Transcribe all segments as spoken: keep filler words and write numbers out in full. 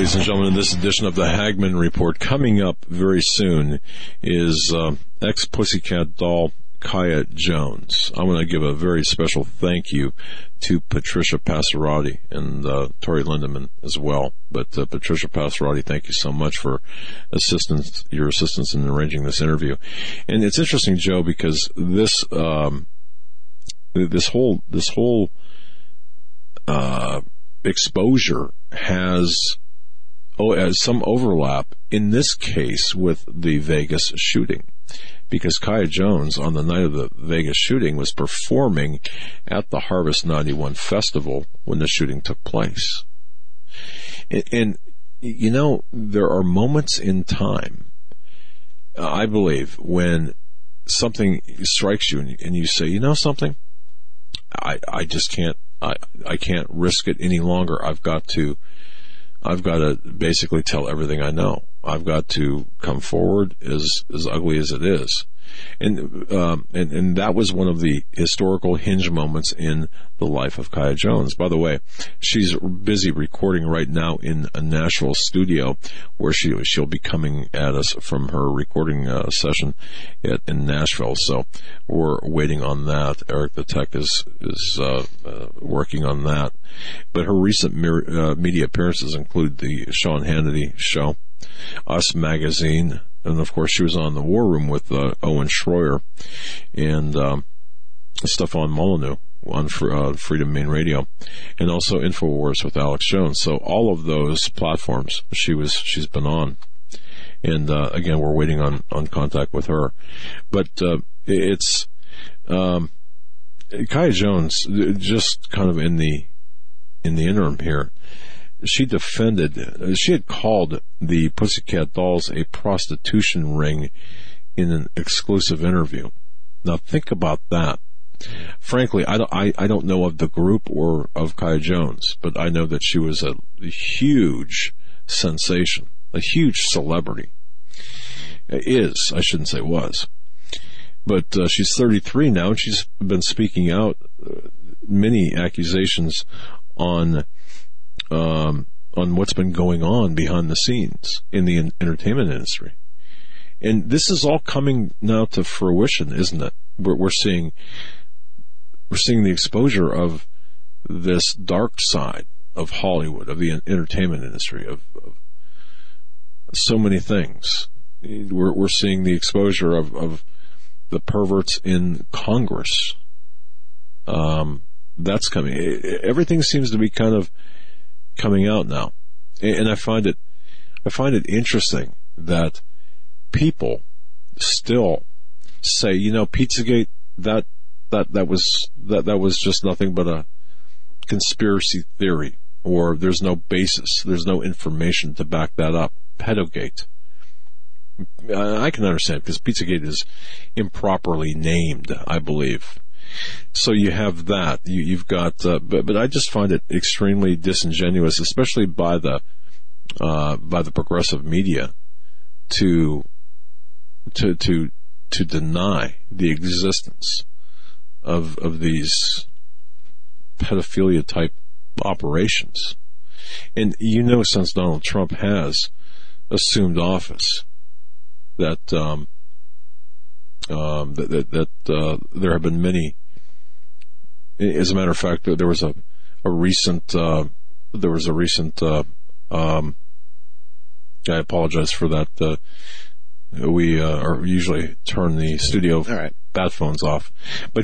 ladies and gentlemen, in this edition of the Hagmann Report. Coming up very soon is uh, ex-Pussycat doll Kaya Jones. I want to give a very special thank you to Patricia Passarotti and uh, Tori Lindemann as well. But uh, Patricia Passarotti, thank you so much for assistance, your assistance in arranging this interview. And it's interesting, Joe, because this um, this whole this whole uh, exposure has oh, has some overlap in this case with the Vegas shooting. Because Kaya Jones, on the night of the Vegas shooting, was performing at the Harvest ninety-one Festival when the shooting took place. And, and you know, there are moments in time, uh, I believe, when something strikes you and, and you say, you know something? I, I just can't, I, I can't risk it any longer. I've got to, I've got to basically tell everything I know. I've got to come forward as as ugly as it is. And, um, and and that was one of the historical hinge moments in the life of Kaya Jones. By the way, she's busy recording right now in a Nashville studio where she, she'll be coming at us from her recording uh, session at, in Nashville. So we're waiting on that. Eric the Tech is, is uh, uh, working on that. But her recent mir- uh, media appearances include the Sean Hannity show, Us Magazine, and of course she was on the War Room with uh, Owen Schroyer and um, Stefan Molyneux on uh, Freedom Main Radio, and also InfoWars with Alex Jones. So all of those platforms she was she's been on, and uh, again we're waiting on, on contact with her. But uh, it's um, Kaya Jones, just kind of in the in the interim here. She defended, she had called the Pussycat Dolls a prostitution ring in an exclusive interview. Now think about that. Frankly, I don't, I, I don't know of the group or of Kaya Jones, but I know that she was a huge sensation, a huge celebrity. Is, I shouldn't say was. But uh, she's thirty-three now, and she's been speaking out uh, many accusations on Um, on what's been going on behind the scenes in the in- entertainment industry. And this is all coming now to fruition, isn't it? We're, we're seeing, we're seeing the exposure of this dark side of Hollywood, of the entertainment industry, of, of so many things. We're, we're seeing the exposure of, of the perverts in Congress. Um, that's coming. Everything seems to be kind of coming out now, and I find it, I find it interesting that people still say, you know, Pizzagate, that that that was that that was just nothing but a conspiracy theory, or there's no basis, there's no information to back that up. Pedogate, I can understand because Pizzagate is improperly named, I believe. So you have that. You, you've got, uh, but but I just find it extremely disingenuous, especially by the uh, by the progressive media, to to to to deny the existence of of these pedophilia type operations. And you know, since Donald Trump has assumed office, that. Um, Um, that that, that uh, there have been many. As a matter of fact, there was a a recent uh, there was a recent. Uh, um, I apologize for that. Uh, we uh, are usually turn the studio All right. bat phones off, but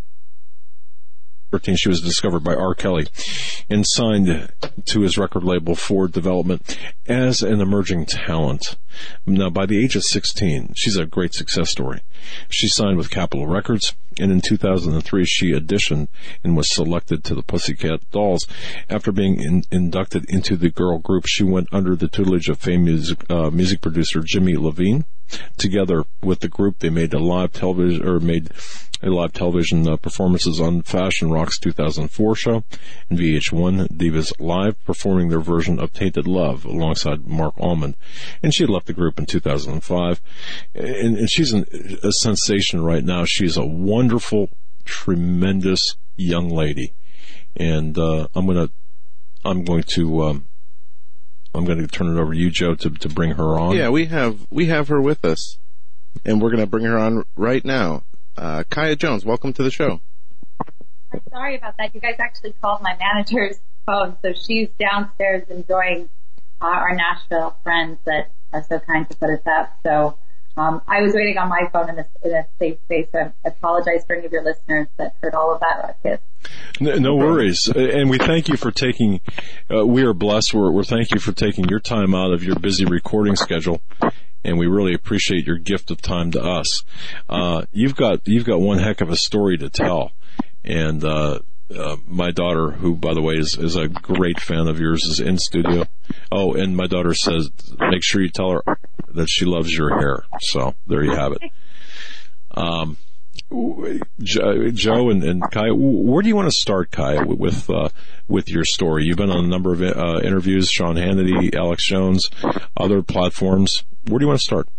she was discovered by R. Kelly and signed to his record label Ford Development as an emerging talent. Now, by the age of sixteen, she's a great success story. She signed with Capitol Records, and in two thousand three, she auditioned and was selected to the Pussycat Dolls. After being in, inducted into the girl group, she went under the tutelage of famed music, uh, music producer Jimmy Levine. Together with the group, they made a live television, or made a live television uh, performances on Fashion Rock's two thousand four show and V H one Divas Live, performing their version of Tainted Love alongside Mark Almond. And she had left the group in two thousand five. And, and she's an, a sensation right now. She's a wonderful, tremendous young lady. And uh, I'm gonna, I'm going to um, I'm going to turn it over to you, Joe, to, to bring her on. Yeah, we have we have her with us, and we're going to bring her on right now. Uh, Kaya Jones, welcome to the show. I'm sorry about that. You guys actually called my manager's phone, so she's downstairs enjoying uh, our Nashville friends that are so kind to put us up. So um, I was waiting on my phone in a, in a safe space, so I apologize for any of your listeners that heard all of that ruckus. No, no worries. And we thank you for taking, uh, we are blessed. We're, we're thank you for taking your time out of your busy recording schedule. And we really appreciate your gift of time to us. Uh, you've got, you've got one heck of a story to tell. And, uh, uh, my daughter, who, by the way, is, is a great fan of yours, is in studio. Oh, and my daughter says, make sure you tell her that she loves your hair. So there you have it. Um, Joe and, and Kaya, where do you want to start, Kaya, with, uh, with your story? You've been on a number of, uh, interviews, Sean Hannity, Alex Jones, other platforms. Where do you want to start?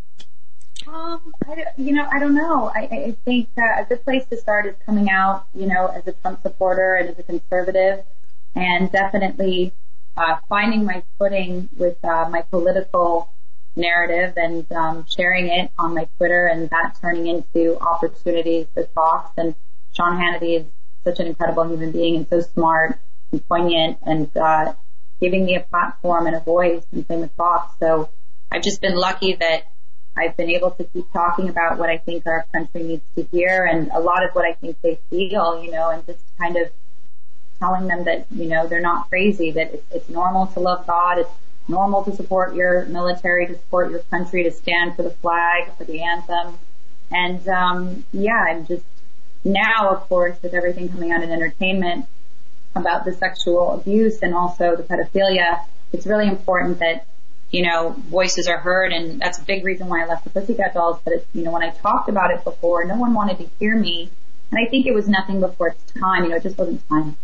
Um, I, you know, I don't know. I, I think uh, a good place to start is coming out, you know, as a Trump supporter and as a conservative, and definitely uh, finding my footing with uh, my political narrative and um, sharing it on my Twitter, and that turning into opportunities with Fox. And Sean Hannity is such an incredible human being and so smart and poignant, and uh, giving me a platform and a voice, and same with Fox. So I've just been lucky that I've been able to keep talking about what I think our country needs to hear, and a lot of what I think they feel, you know, and just kind of telling them that, you know, they're not crazy, that it's, it's normal to love God, it's normal to support your military, to support your country, to stand for the flag, for the anthem. And, um, yeah, I'm just now, of course, with everything coming out in entertainment about the sexual abuse and also the pedophilia, it's really important that, you know, voices are heard, and that's a big reason why I left the Pussycat Dolls. But, it, you know, when I talked about it before, no one wanted to hear me, and I think it was nothing before its time. You know, it just wasn't time.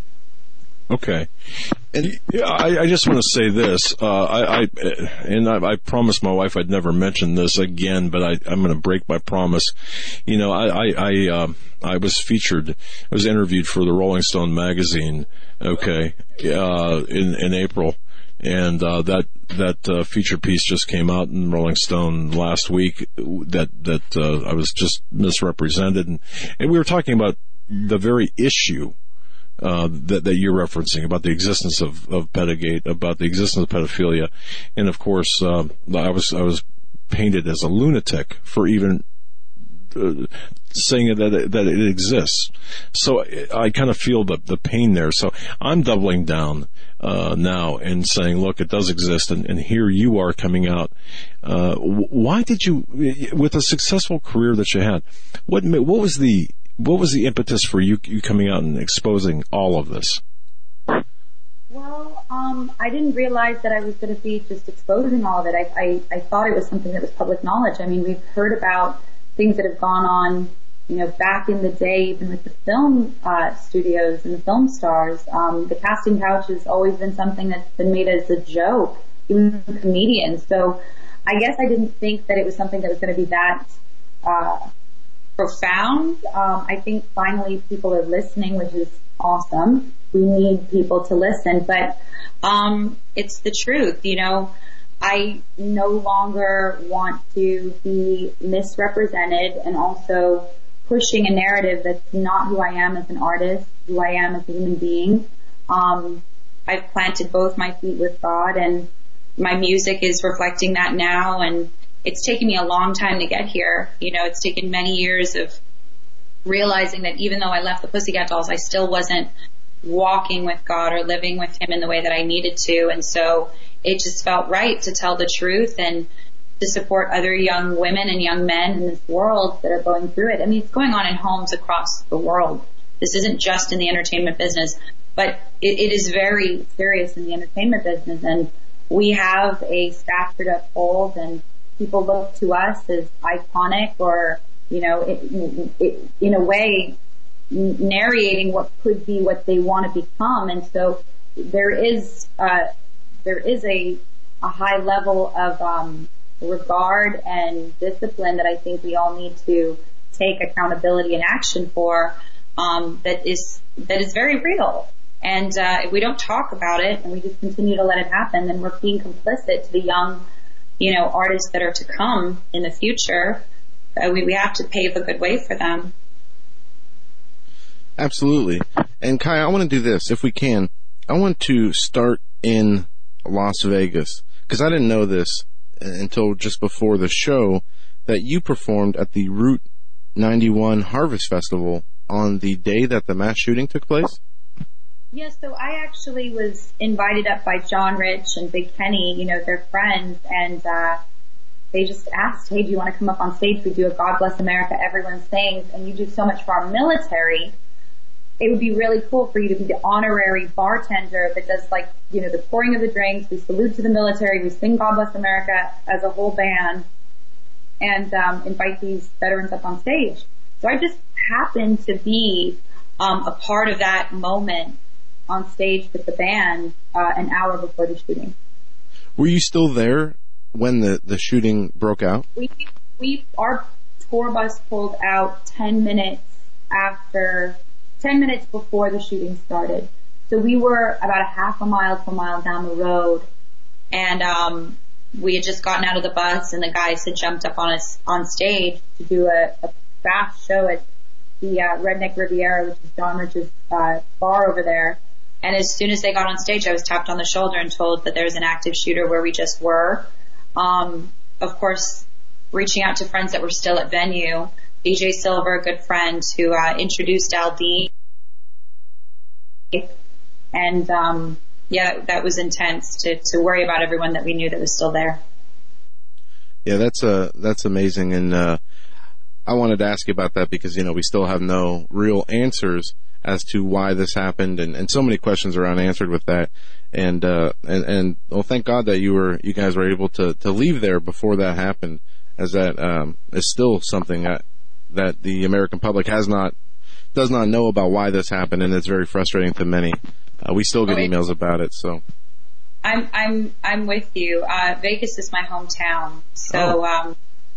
Okay. And I, I just want to say this. Uh, I, I and I, I promised my wife I'd never mention this again, but I, I'm going to break my promise. You know, I I I, um, I was featured, I was interviewed for the Rolling Stone magazine. Okay, uh, in in April. And, uh, that, that, uh, feature piece just came out in Rolling Stone last week that, that, uh, I was just misrepresented. And, and we were talking about the very issue, uh, that, that you're referencing about the existence of, of pedogate, about the existence of pedophilia. And of course, uh, I was, I was painted as a lunatic for even, Uh, saying that it, that it exists. So I kind of feel the, the pain there. So I'm doubling down uh, now and saying, look, it does exist, and, and here you are coming out. Uh, why did you, with a successful career that you had, what what was the what was the impetus for you, you coming out and exposing all of this? Well, um, I didn't realize that I was going to be just exposing all of it. I, I, I thought it was something that was public knowledge. I mean, we've heard about things that have gone on, you know, back in the day, even with the film uh, studios and the film stars. Um, the casting couch has always been something that's been made as a joke, even for comedians. So I guess I didn't think that it was something that was going to be that uh, profound. Um, I think finally people are listening, which is awesome. We need people to listen, but um, it's the truth, you know. I no longer want to be misrepresented and also pushing a narrative that's not who I am as an artist, who I am as a human being. Um, I've planted both my feet with God, and my music is reflecting that now, and it's taken me a long time to get here. You know, it's taken many years of realizing that even though I left the Pussycat Dolls, I still wasn't walking with God or living with Him in the way that I needed to, and so it just felt right to tell the truth and to support other young women and young men in this world that are going through it. I mean, it's going on in homes across the world. This isn't just in the entertainment business, but it, it is very serious in the entertainment business. And we have a stature to uphold, and people look to us as iconic, or, you know, it, it, in a way, narrating what could be what they want to become. And so there is, uh, there is a, a high level of, um, regard and discipline that I think we all need to take accountability and action for, um, that is, that is very real. And uh, if we don't talk about it and we just continue to let it happen, then we're being complicit to the young, you know, artists that are to come in the future. Uh, we, we have to pave a good way for them. Absolutely. And Kaya, I want to do this, if we can. I want to start in Las Vegas, because I didn't know this until just before the show, that you performed at the Route ninety-one Harvest Festival on the day that the mass shooting took place? Yes, so I actually was invited up by John Rich and Big Kenny, you know, they're friends, and uh they just asked, hey, do you want to come up on stage? We do a God Bless America, everyone sings, and you do so much for our military. It would be really cool for you to be the honorary bartender that does, like, you know, the pouring of the drinks. We salute to the military. We sing God Bless America as a whole band and um, invite these veterans up on stage. So I just happened to be um, a part of that moment on stage with the band uh, an hour before the shooting. Were you still there when the, the shooting broke out? We, we, our tour bus pulled out ten minutes after, ten minutes before the shooting started. So we were about a half a mile to a mile down the road, and um, we had just gotten out of the bus, and the guys had jumped up on us on stage to do a, a fast show at the uh, Redneck Riviera, which is John Rich's uh, bar over there. And as soon as they got on stage, I was tapped on the shoulder and told that there's an active shooter where we just were. Um, of course, reaching out to friends that were still at venue, B J Silver, a good friend, who uh, introduced Aldine. And um, yeah, that was intense to, to worry about everyone that we knew that was still there. Yeah, that's uh, that's amazing. And uh, I wanted to ask you about that because, you know, we still have no real answers as to why this happened, and, and so many questions are unanswered with that. And, uh, and, and, well, thank God that you were, you guys were able to, to leave there before that happened, as that, um, is still something that, that the American public has not, does not know about why this happened, and it's very frustrating to many. Uh, we still get oh, emails about it, so. I'm, I'm, I'm with you. Uh, Vegas is my hometown. So, oh. um,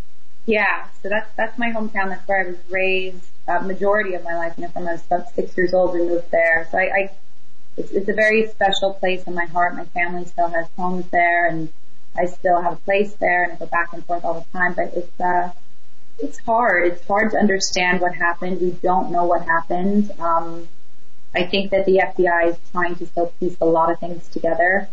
yeah, so that's, that's my hometown. That's where I was raised. Uh, majority of my life, you know, from I was about six years old, we moved there. So I, I it's, it's a very special place in my heart. My family still has homes there, and I still have a place there, and I go back and forth all the time. But it's, uh, it's hard. It's hard to understand what happened. We don't know what happened. Um, I think that the F B I is trying to still piece a lot of things together.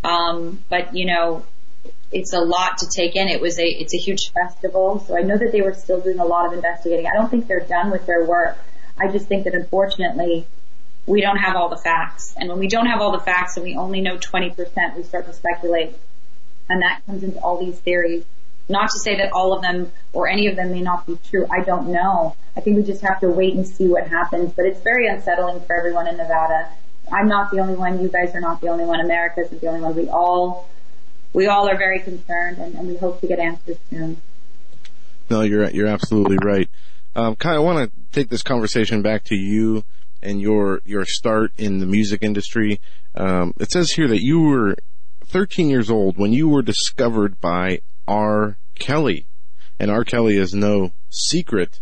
Um, but you know, it's a lot to take in. It was a, it's a huge festival, so I know that they were still doing a lot of investigating. I don't think they're done with their work. I just think that unfortunately, we don't have all the facts. And when we don't have all the facts and we only know twenty percent, we start to speculate. And that comes into all these theories. Not to say that all of them or any of them may not be true. I don't know. I think we just have to wait and see what happens. But it's very unsettling for everyone in Nevada. I'm not the only one. You guys are not the only one. America isn't the only one. We all... We all are very concerned, and, and we hope to get answers soon. No, you're you're absolutely right. Um, Kai, I want to take this conversation back to you and your your start in the music industry. Um, it says here that you were thirteen years old when you were discovered by R. Kelly, and R. Kelly is no secret,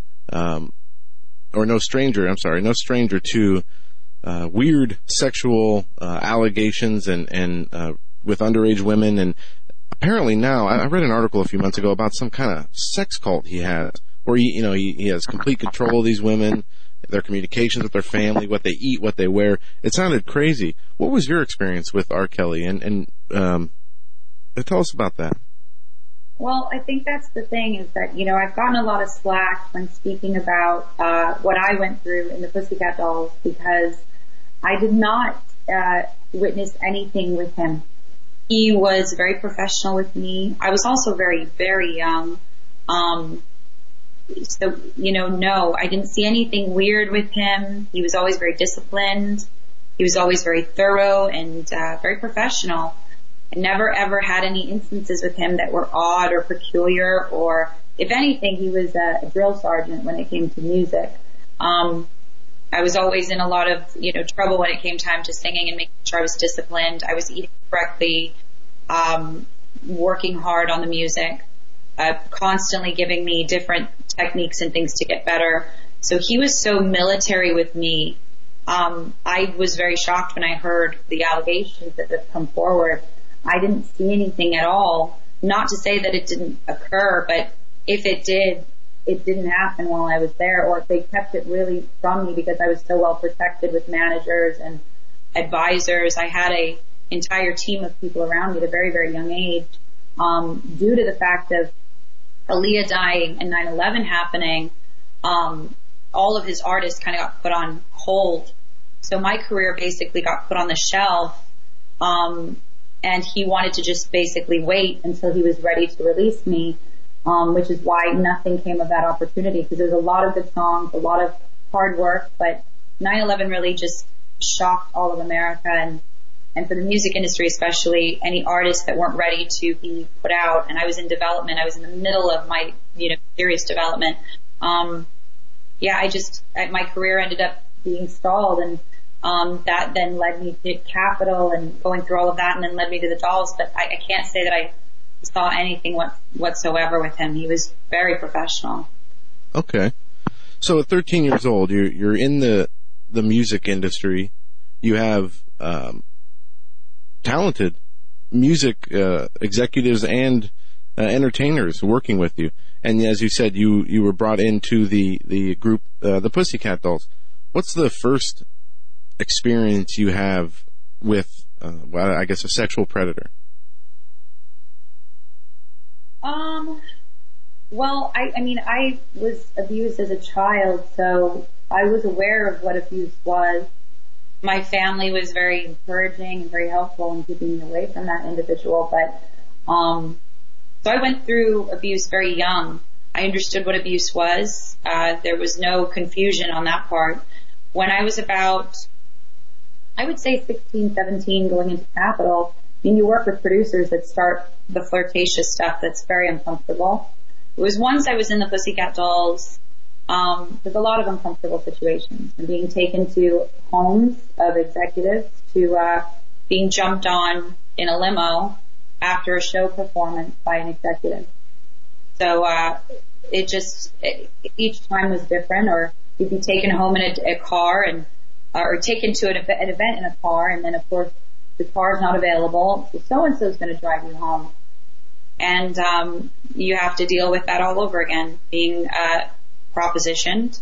um, or no stranger. I'm sorry, no stranger to uh, weird sexual uh, allegations and and uh, with underage women, and apparently now, I read an article a few months ago about some kind of sex cult he has, where he, you know, he, he has complete control of these women, their communications with their family, what they eat, what they wear. It sounded crazy. What was your experience with R. Kelly, and, and um, tell us about that. Well, I think that's the thing is that, you know, I've gotten a lot of slack when speaking about uh, what I went through in the Pussycat Dolls because I did not uh, witness anything with him. He was very professional with me. I was also very, very young. Um, so, you know, no, I didn't see anything weird with him. He was always very disciplined. He was always very thorough and uh, very professional. I never ever had any instances with him that were odd or peculiar, or if anything, he was a, a drill sergeant when it came to music. Um, I was always in a lot of, you know, trouble when it came time to singing and making sure I was disciplined. I was eating correctly, um, working hard on the music, uh, constantly giving me different techniques and things to get better. So he was so military with me um, I was very shocked when I heard the allegations that have come forward. I didn't see anything at all. Not to say that it didn't occur, but if it did, it didn't happen while I was there, or if they kept it really from me because I was so well protected with managers and advisors. I had a entire team of people around me at a very, very young age. Um, due to the fact of Aaliyah dying and nine eleven happening, um, all of his artists kind of got put on hold. So my career basically got put on the shelf, um, and he wanted to just basically wait until he was ready to release me, um, which is why nothing came of that opportunity, because there's a lot of good songs, a lot of hard work, but nine eleven really just shocked all of America, and and for the music industry especially, any artists that weren't ready to be put out. And I was in development. I was in the middle of my, you know, serious development. Um, yeah, I just, my career ended up being stalled, and um, that then led me to Capitol and going through all of that, and then led me to the Dolls. But I, I can't say that I saw anything what, whatsoever with him. He was very professional. Okay. So at thirteen years old, you're, you're in the, the music industry. You have, um, talented music uh, executives and uh, entertainers working with you, and as you said, you you were brought into the the group, uh, the Pussycat Dolls. What's the first experience you have with, uh, well, I guess, a sexual predator? Um. Well, I, I mean, I was abused as a child, so I was aware of what abuse was. My family was very encouraging and very helpful in keeping me away from that individual. But, um, so I went through abuse very young. I understood what abuse was. Uh, there was no confusion on that part. When I was about, I would say sixteen, seventeen, going into Capitol, I mean, you work with producers that start the flirtatious stuff that's very uncomfortable. It was once I was in the Pussycat Dolls. Um, there's a lot of uncomfortable situations, from being taken to homes of executives to uh, being jumped on in a limo after a show performance by an executive. So uh, it just it, each time was different, or you'd be taken home in a, a car, and uh, or taken to an, an event in a car, and then of course the car's not available, so so and so is going to drive you home, and um, you have to deal with that all over again, being uh, propositioned,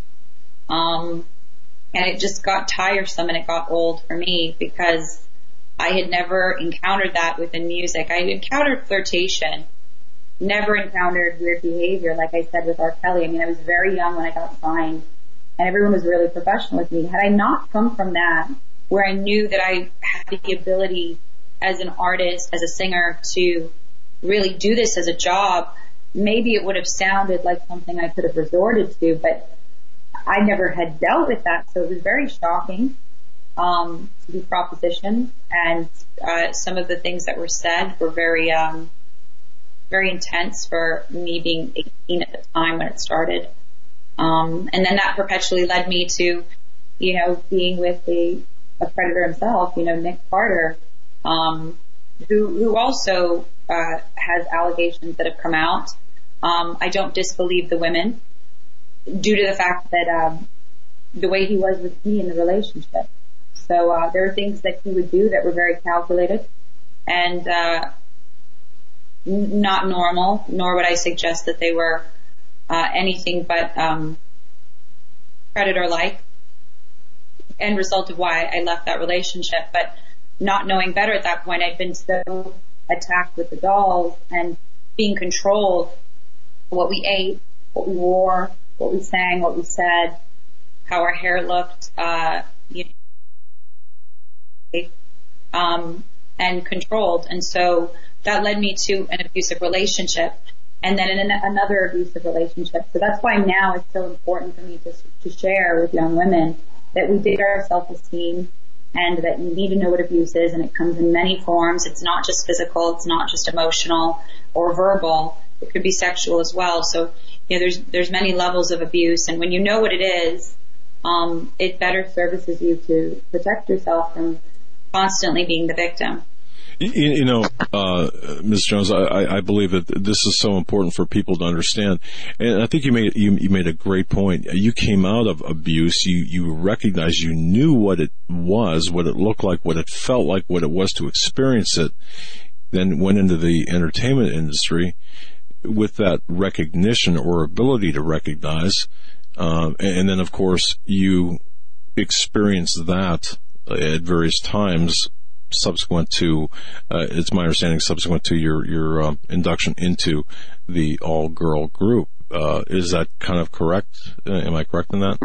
um, and it just got tiresome and it got old for me because I had never encountered that within music. I had encountered flirtation, never encountered weird behavior, like I said with R. Kelly. I mean, I was very young when I got signed, and everyone was really professional with me. Had I not come from that, where I knew that I had the ability as an artist, as a singer, to really do this as a job, maybe it would have sounded like something I could have resorted to, but I never had dealt with that, so it was very shocking um, to be propositioned, and uh, some of the things that were said were very, um, very intense for me being eighteen at the time when it started. Um, and then that perpetually led me to, you know, being with the a predator himself, you know, Nick Carter, um, who who also uh, has allegations that have come out. Um, I don't disbelieve the women due to the fact that um, the way he was with me in the relationship. So uh, there were things that he would do that were very calculated and uh, n- not normal, nor would I suggest that they were uh, anything but um, predator-like. End result of why I left that relationship. But not knowing better at that point, I'd been so attacked with the Dolls and being controlled. What we ate, what we wore, what we sang, what we said, how our hair looked, uh, you know, um, and controlled. And so that led me to an abusive relationship, and then in an, another abusive relationship. So that's why now it's so important for me to, to share with young women that we dig our self-esteem, and that you need to know what abuse is, and it comes in many forms. It's not just physical, it's not just emotional or verbal. It could be sexual as well. So, you know, there's there's many levels of abuse, and when you know what it is, um, it better services you to protect yourself from constantly being the victim. You, you know, uh, Miz Jones, I, I believe that this is so important for people to understand, and I think you made you, you made a great point. You came out of abuse. You you recognized, you knew what it was, what it looked like, what it felt like, what it was to experience it. Then went into the entertainment industry with that recognition or ability to recognize, um, and, and then of course you experienced that at various times. Subsequent to, uh, it's my understanding, subsequent to your your um, induction into the all-girl group. Uh, is that kind of correct? Uh, am I correct in that?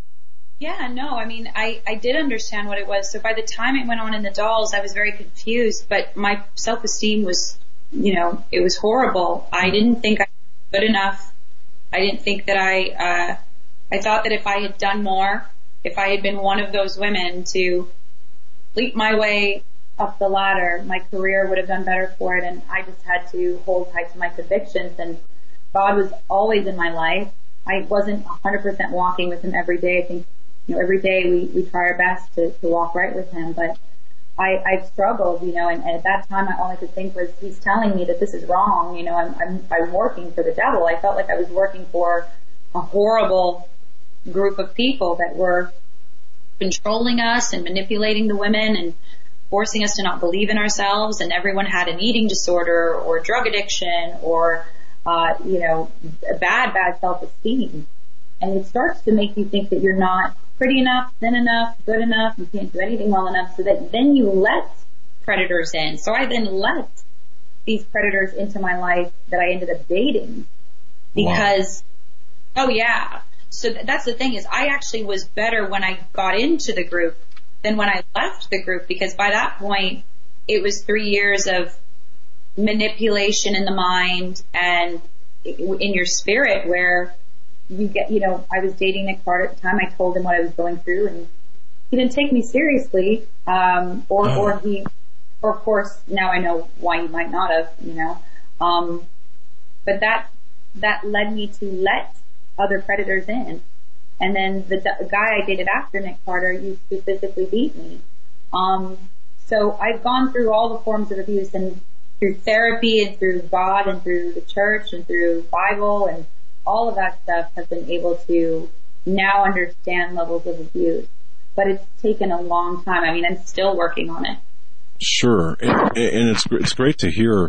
Yeah, no, I mean, I, I did understand what it was. So by the time it went on in the Dolls, I was very confused, but my self-esteem was, you know, it was horrible. I didn't think I was good enough. I didn't think that I, uh, I thought that if I had done more, if I had been one of those women to leap my way up the ladder, my career would have done better for it, and I just had to hold tight to my convictions, and God was always in my life. I wasn't one hundred percent walking with Him every day. I think, you know, every day we, we try our best to, to walk right with Him, but I, I struggled, you know, and, and at that time all I could think was, He's telling me that this is wrong, you know, I'm, I'm, I'm working for the devil. I felt like I was working for a horrible group of people that were controlling us and manipulating the women and forcing us to not believe in ourselves, and everyone had an eating disorder or drug addiction or, uh, you know, a bad, bad self-esteem. And it starts to make you think that you're not pretty enough, thin enough, good enough, you can't do anything well enough, so that then you let predators in. So I then let these predators into my life that I ended up dating because, wow. oh yeah. So th- that's the thing is I actually was better when I got into the group than when I left the group, because by that point it was three years of manipulation in the mind and in your spirit where you get, you know, I was dating Nick Carter at the time. I told him what I was going through and he didn't take me seriously. Um, or, oh. or he, or of course now I know why he might not have, you know, um, but that, that led me to let other predators in. And then the d- guy I dated after Nick Carter used to physically beat me. Um, so I've gone through all the forms of abuse, and through therapy and through God and through the church and through Bible and all of that stuff have been able to now understand levels of abuse. But it's taken a long time. I mean, I'm still working on it. Sure. And, and it's, it's great to hear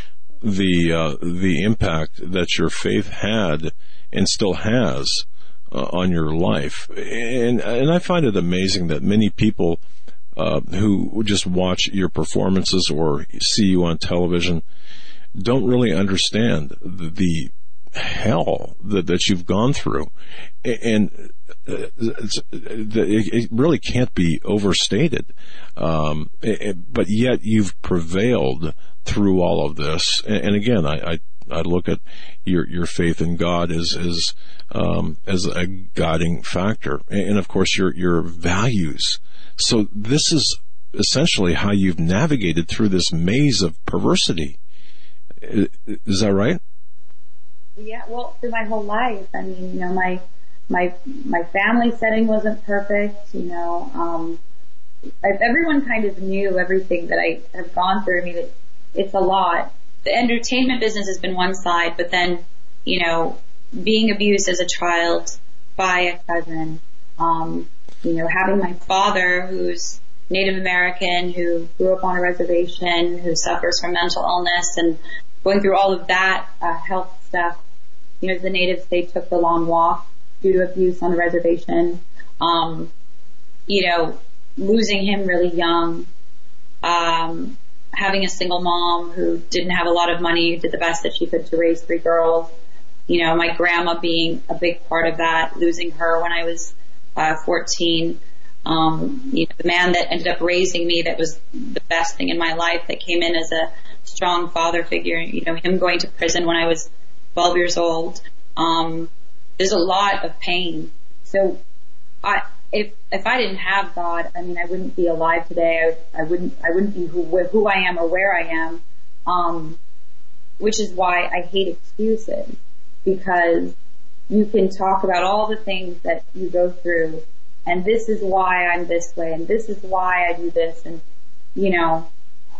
the, uh, the impact that your faith had and still has Uh, on your life. And and I find it amazing that many people uh, who just watch your performances or see you on television don't really understand the, the hell that, that you've gone through. And it's, it really can't be overstated. Um, it, but yet you've prevailed through all of this. And, and again, I, I I look at your your faith in God as as um, as a guiding factor, and of course your your values. So this is essentially how you've navigated through this maze of perversity. Is that right? Yeah, well, through my whole life. I mean, you know, my my my family setting wasn't perfect. You know, um, everyone kind of knew everything that I have gone through. I mean, it, it's a lot. The entertainment business has been one side, but then, you know, being abused as a child by a cousin, um, you know, having my father who's Native American, who grew up on a reservation, who suffers from mental illness, and going through all of that uh, health stuff. You know, the natives, they took the long walk due to abuse on the reservation. Um, you know, losing him really young. Um, having a single mom who didn't have a lot of money, who did the best that she could to raise three girls. You know, my grandma being a big part of that, losing her when I was uh, fourteen. Um, you know, the man that ended up raising me, that was the best thing in my life, that came in as a strong father figure. You know, him going to prison when I was twelve years old. Um, there's a lot of pain. So, I, if if I didn't have God, I mean, I wouldn't be alive today. I, I wouldn't I wouldn't be who who I am or where I am. Um, which is why I hate excuses, because you can talk about all the things that you go through, and this is why I'm this way, and this is why I do this, and you know,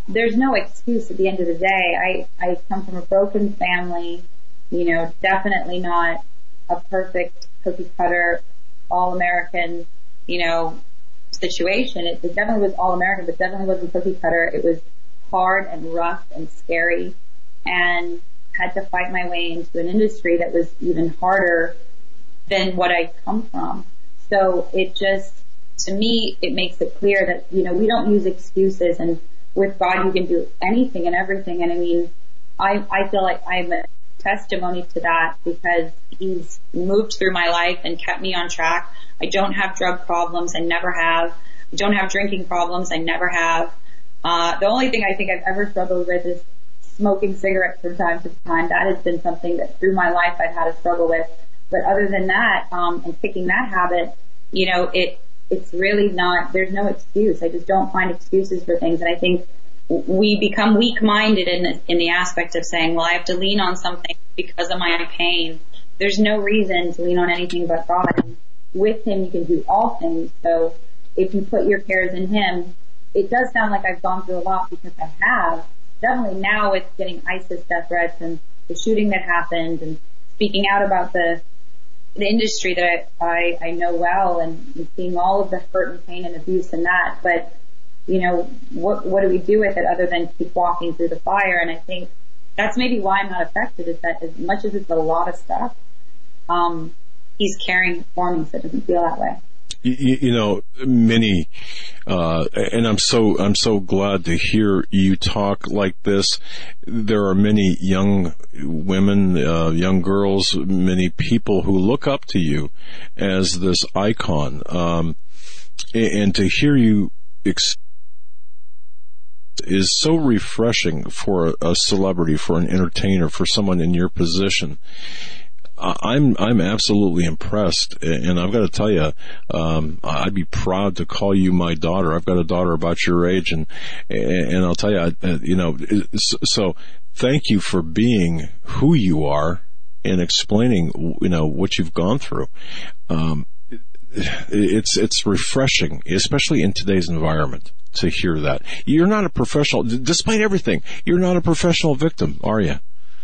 there's no excuse at the end of the day. I, I come from a broken family, you know, definitely not a perfect cookie cutter, all American, you know, situation. It, it definitely was all American, but definitely wasn't cookie cutter. It was hard and rough and scary, and had to fight my way into an industry that was even harder than what I come from. So it just, to me, it makes it clear that, you know, we don't use excuses, and with God you can do anything and everything. And I mean, I, I feel like I'm a testimony to that, because He's moved through my life and kept me on track. I don't have drug problems. I never have. I don't have drinking problems. I never have. Uh, the only thing I think I've ever struggled with is smoking cigarettes from time to time. That has been something that through my life I've had a struggle with. But other than that, um, and picking that habit, you know, it, it's really not, there's no excuse. I just don't find excuses for things. And I think we become weak-minded in the, in the aspect of saying, well, I have to lean on something because of my pain. There's no reason to lean on anything but God. And with Him, you can do all things. So if you put your cares in Him, it does sound like I've gone through a lot, because I have. Definitely now with getting ISIS death threats and the shooting that happened, and speaking out about the the industry that I, I, I know well, and, and seeing all of the hurt and pain and abuse in that. But, you know, what what do we do with it other than keep walking through the fire? And I think that's maybe why I'm not affected, is that as much as it's a lot of stuff, um, He's caring for me, so it doesn't feel that way. You, you know, many, uh, and I'm so, I'm so glad to hear you talk like this. There are many young women, uh, young girls, many people who look up to you as this icon. Um, and to hear you ex- is so refreshing for a celebrity, for an entertainer, for someone in your position. I'm I'm absolutely impressed, and I've got to tell you, um, I'd be proud to call you my daughter. I've got a daughter about your age, and and I'll tell you, you know, so thank you for being who you are and explaining, you know, what you've gone through. Um, it's it's refreshing, especially in today's environment, to hear that. You're not a professional, despite everything. You're not a professional victim, are you?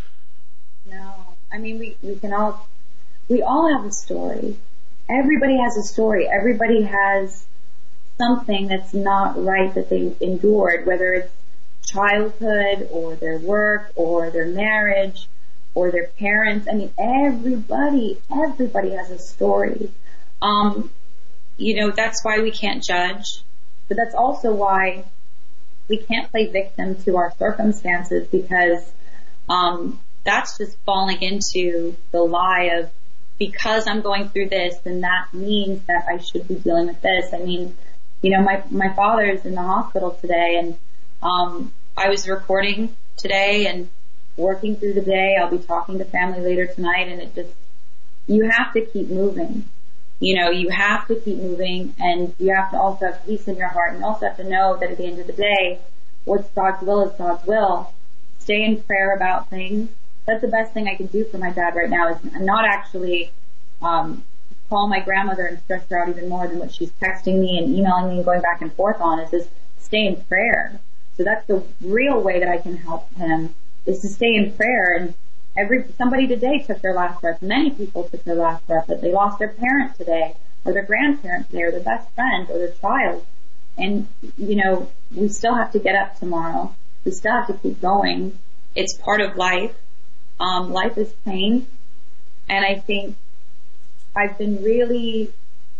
I mean, we, we can all, we all have a story. Everybody has a story. Everybody has something that's not right that they endured, whether it's childhood or their work or their marriage or their parents. I mean, everybody, everybody has a story. Um, you know, that's why we can't judge, but that's also why we can't play victim to our circumstances, because, um, that's just falling into the lie of, because I'm going through this, then that means that I should be dealing with this. I mean, you know, my, my father's in the hospital today, and, um, I was recording today and working through the day. I'll be talking to family later tonight, and it just, you have to keep moving. You know, you have to keep moving, and you have to also have peace in your heart, and you also have to know that at the end of the day, what's God's will is God's will. Stay in prayer about things. That's the best thing I can do for my dad right now, is not actually um, call my grandmother and stress her out even more than what she's texting me and emailing me and going back and forth on, is just stay in prayer. So that's the real way that I can help him, is to stay in prayer. And every somebody today took their last breath. Many people took their last breath, but they lost their parent today, or their grandparent today, or their best friend, or their child. And, you know, we still have to get up tomorrow. We still have to keep going. It's part of life. Um, life is pain, and I think I've been really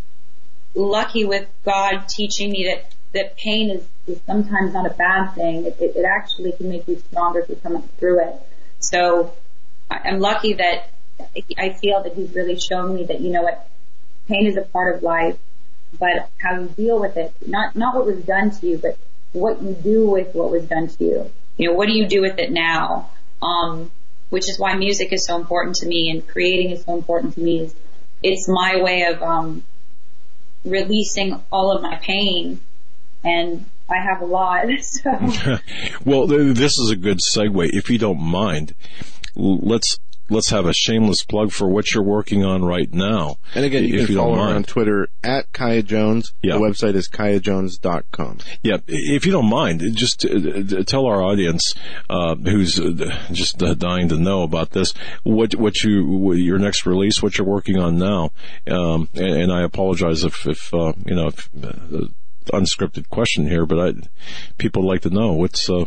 lucky with God teaching me that, that pain is, is sometimes not a bad thing. It, it, it actually can make you stronger if you come through it. So I'm lucky that I feel that He's really shown me that, you know what, pain is a part of life, but how you deal with it, not not what was done to you, but what you do with what was done to you. You know, what do you do with it now? Um, which is why music is so important to me, and creating is so important to me. Is it's my way of um, releasing all of my pain, and I have a lot. So. Well, this is a good segue. If you don't mind, let's let's have a shameless plug for what you're working on right now. And again, you if can you follow don't her mind. on Twitter at Kaya Jones. Yeah. The website is kaya jones dot com. Yeah, if you don't mind, just uh, tell our audience uh, who's uh, just uh, dying to know about this what what you your next release, what you're working on now. Um, and, and I apologize if, if uh, you know, if, uh, unscripted question here, but I, people like to know what's. Uh,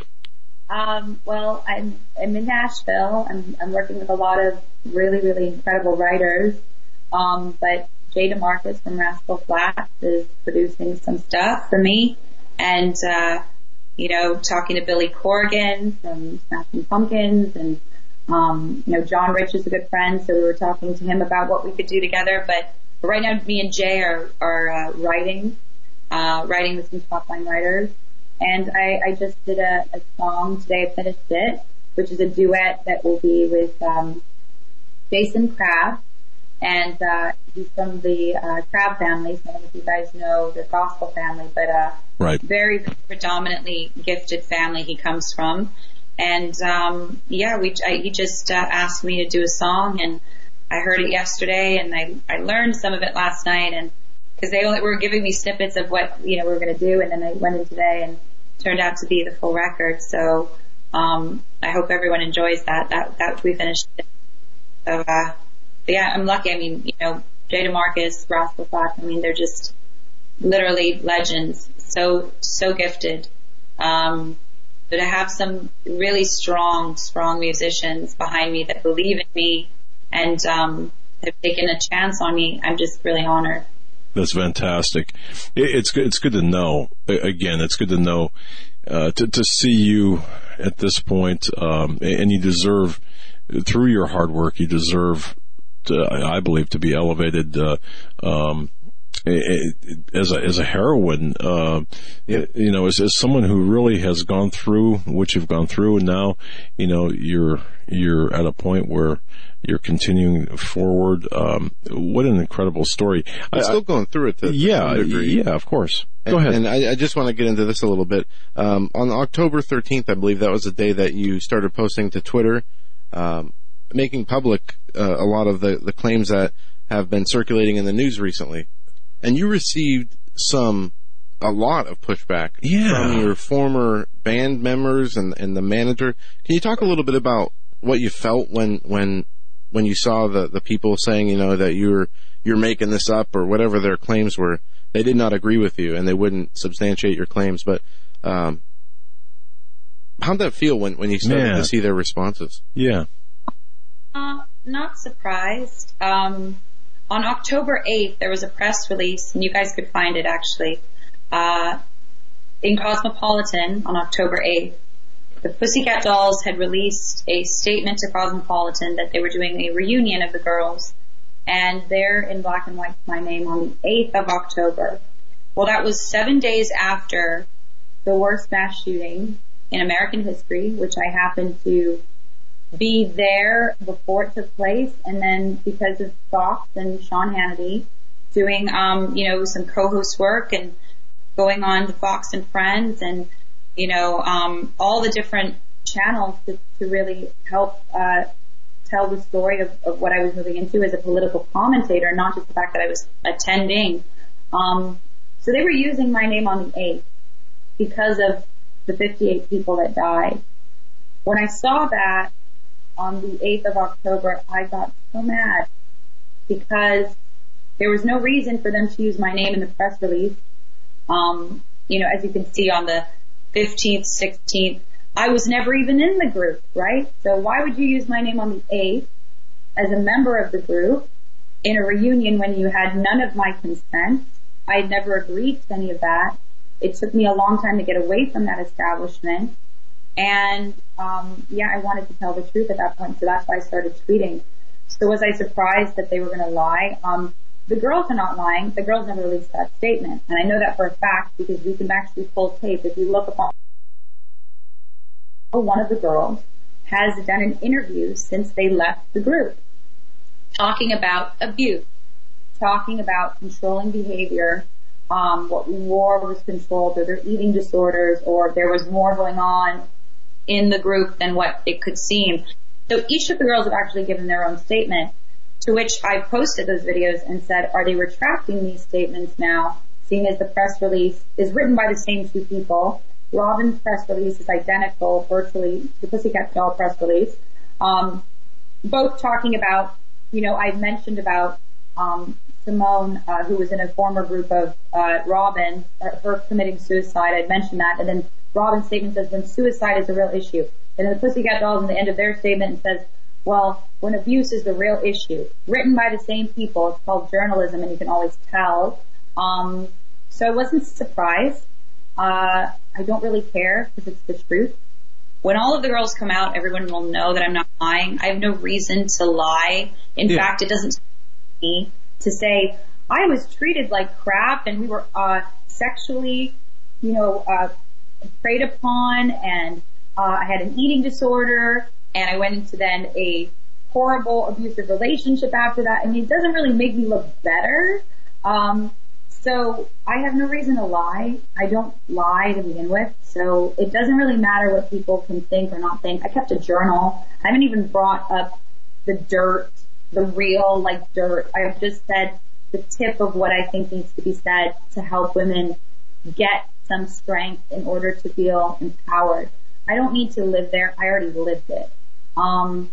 Um, well, I'm, I'm in Nashville. I'm, I'm working with a lot of really, really incredible writers. Um, but Jay DeMarcus from Rascal Flatts is producing some stuff for me. And, uh, you know, talking to Billy Corgan from Smashing Pumpkins, and, um, you know, John Rich is a good friend, so we were talking to him about what we could do together. But right now, me and Jay are, are, uh, writing, uh, writing with some top line writers. And I, I just did a, a song today. I finished it, which is a duet that will be with um, Jason Crabb, and uh, he's from the uh, Crabb family. So I don't know if you guys know the gospel family, but uh, right. very predominantly gifted family he comes from. And um, yeah, we I, he just uh, asked me to do a song, and I heard it yesterday, and I I learned some of it last night, and because they only were giving me snippets of what, you know, we were going to do, and then I went in today and turned out to be the full record. So, um, I hope everyone enjoys that, that, that we finished it. So, uh, but yeah, I'm lucky. I mean, you know, Jay DeMarcus, Rascal Flatts, I mean, they're just literally legends. So, so gifted. Um, but to have some really strong, strong musicians behind me that believe in me and, um, have taken a chance on me, I'm just really honored. That's fantastic. It's good. It's good to know. Again, it's good to know uh, to to see you at this point, um, and you deserve, through your hard work, you deserve, to, I believe, to be elevated uh, um, as a as a heroine. Uh, you know, as, as someone who really has gone through what you've gone through, and now, you know, you're you're at a point where you're continuing forward. Um, what an incredible story. I'm I, still going through it to, to yeah, some degree. Yeah, of course. And, Go ahead. And I, I just want to get into this a little bit. Um, on October thirteenth, I believe that was the day that you started posting to Twitter, um, making public uh, a lot of the, the claims that have been circulating in the news recently. And you received some, a lot of pushback yeah. from your former band members and, and the manager. Can you talk a little bit about what you felt when, when, when you saw the, the people saying, you know, that you're, you're making this up, or whatever their claims were? They did not agree with you and they wouldn't substantiate your claims, but, um, how'd that feel when, when you started Man. to see their responses? Yeah. Uh, not surprised. Um, on October eighth, there was a press release, and you guys could find it actually, uh, in Cosmopolitan on October eighth. The Pussycat Dolls had released a statement to Cosmopolitan that they were doing a reunion of the girls, and there in black and white my name on the eighth of October. Well, that was seven days after the worst mass shooting in American history, which I happened to be there before it took place, and then because of Fox and Sean Hannity doing, um, you know, some co-host work and going on to Fox and Friends and, you know, um, all the different channels to, to really help, uh, tell the story of, of what I was moving into as a political commentator, not just the fact that I was attending. Um, so they were using my name on the eighth because of the fifty-eight people that died. When I saw that on the eighth of October, I got so mad because there was no reason for them to use my name in the press release. Um, you know, as you can see on the fifteenth, sixteenth, I was never even in the group, right? So why would you use my name on the eighth as a member of the group in a reunion when you had none of my consent? I had never agreed to any of that. It took me a long time to get away from that establishment. And, um, yeah, I wanted to tell the truth at that point, so that's why I started tweeting. So was I surprised that they were going to lie? Um, the girls are not lying. The girls never released that statement. And I know that for a fact because we can actually pull tape. If you look upon one of the girls has done an interview since they left the group talking about abuse, talking about controlling behavior, um, what we wore was controlled, or their eating disorders, or there was more going on in the group than what it could seem. So each of the girls have actually given their own statement, to which I posted those videos and said, are they retracting these statements now, seeing as the press release is written by the same two people? Robin's press release is identical virtually to the Pussycat Doll press release. Um, both talking about, you know, I mentioned about um, Simone, uh, who was in a former group of uh, Robin, uh, her committing suicide. I'd mentioned that. And then Robin's statement says, when suicide is a real issue. And then the Pussycat Dolls, in the end of their statement, says, well, when abuse is the real issue. Written by the same people. It's called journalism, and you can always tell. Um, so I wasn't surprised. Uh, I don't really care because it's the truth. When all of the girls come out, everyone will know that I'm not lying. I have no reason to lie. In yeah. fact, it doesn't me to say I was treated like crap and we were uh, sexually, you know, uh, preyed upon, and uh, I had an eating disorder, and I went into then a horrible abusive relationship after that. I mean, it doesn't really make me look better. Um, So I have no reason to lie. I don't lie to begin with. So it doesn't really matter what people can think or not think. I kept a journal. I haven't even brought up the dirt, the real like dirt. I've just said the tip of what I think needs to be said to help women get some strength in order to feel empowered. I don't need to live there. I already lived it. Um,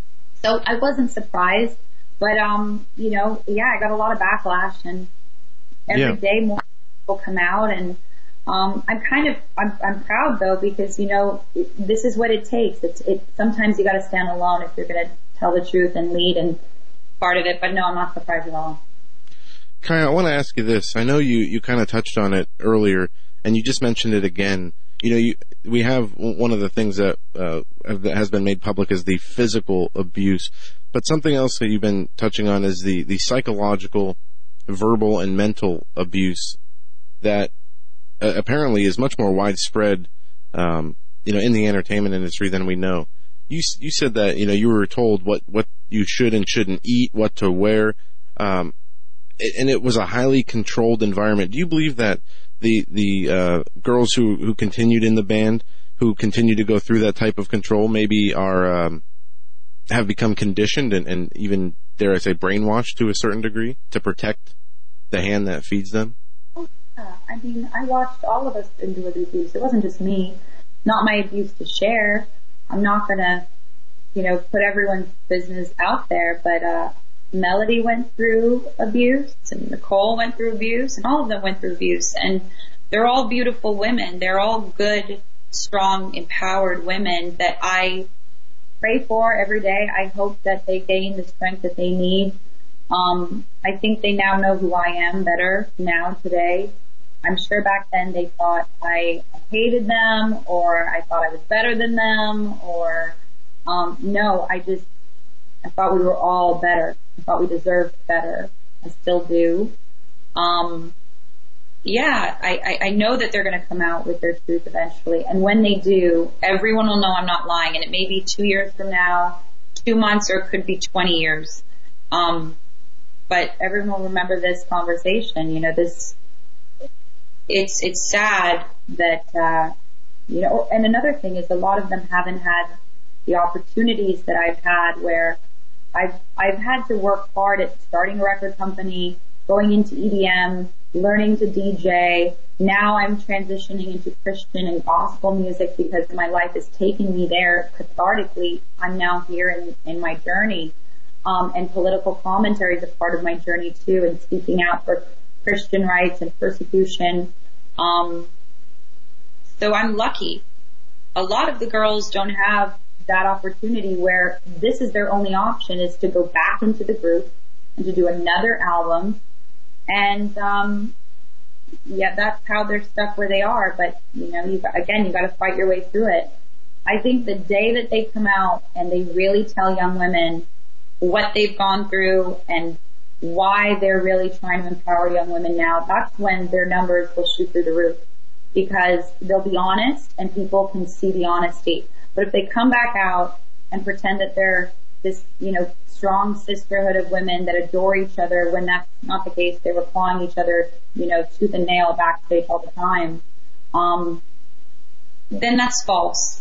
so I wasn't surprised, but, um, you know, yeah, I got a lot of backlash, and every yeah. day more people come out, and um I'm kind of I'm I'm proud though, because you know it, this is what it takes. It's it sometimes you got to stand alone if you're going to tell the truth and lead and part of it. But no, I'm not surprised at all. Kaya, I want to ask you this. I know you you kind of touched on it earlier, and you just mentioned it again. You know, you, we have one of the things that uh, that has been made public is the physical abuse, but something else that you've been touching on is the the psychological, verbal and mental abuse that uh, apparently is much more widespread, um, you know, in the entertainment industry than we know. You you said that, you know, you were told what, what you should and shouldn't eat, what to wear, um, and it was a highly controlled environment. Do you believe that the the uh, girls who, who continued in the band, who continue to go through that type of control, maybe are um, have become conditioned and, and even, dare I say, brainwashed to a certain degree to protect the hand that feeds them? Oh, yeah. I mean, I watched all of us endure the abuse. It wasn't just me. Not my abuse to share. I'm not gonna, you know, put everyone's business out there, but uh Melody went through abuse, and Nicole went through abuse, and all of them went through abuse, and they're all beautiful women. They're all good, strong, empowered women that I pray for every day. I hope that they gain the strength that they need. Um, I think they now know who I am better now today. I'm sure back then they thought I hated them, or I thought I was better than them, or, um, no, I just, I thought we were all better. I thought we deserved better. I still do. Um, yeah, I, I, I know that they're going to come out with their truth eventually. And when they do, everyone will know I'm not lying. And it may be two years from now, two months, or it could be twenty years. Um, but everyone will remember this conversation. You know, this, it's, it's sad that, uh, you know, and another thing is a lot of them haven't had the opportunities that I've had, where I've, I've had to work hard at starting a record company, going into E D M, learning to D J. Now I'm transitioning into Christian and gospel music because my life is taking me there cathartically. I'm now here in, in my journey. Um, and political commentary is a part of my journey too, and speaking out for Christian rights and persecution. Um, so I'm lucky. A lot of the girls don't have that opportunity, where this is their only option, is to go back into the group and to do another album. And, um, yeah, that's how they're stuck where they are. But, you know, you again, you got to fight your way through it. I think the day that they come out and they really tell young women what they've gone through and why they're really trying to empower young women now, that's when their numbers will shoot through the roof, because they'll be honest and people can see the honesty. But if they come back out and pretend that they're this, you know, strong sisterhood of women that adore each other, when that's not the case, they were clawing each other, you know, tooth and nail backstage all the time, um, then that's false.